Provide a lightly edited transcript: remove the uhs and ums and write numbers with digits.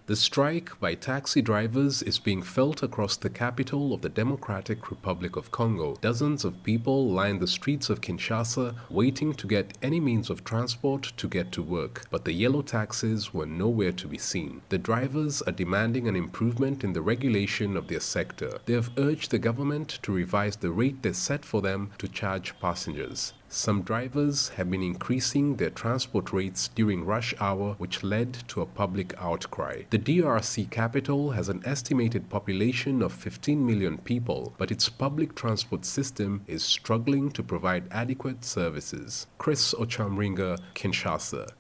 The strike by taxi drivers is being felt across the capital of the Democratic Republic of Congo. Dozens of people line the streets of Kinshasa waiting to get any means of transport to get to work, but the yellow taxis were nowhere to be seen. The drivers are demanding an improvement in the regulation of their sector. They have urged the government to revise the rate they set for them to charge passengers. Some drivers have been increasing their transport rates during rush hour, which led to a public outcry. The DRC capital has an estimated population of 15 million people, but its public transport system is struggling to provide adequate services. Chris Ochamringa, Kinshasa.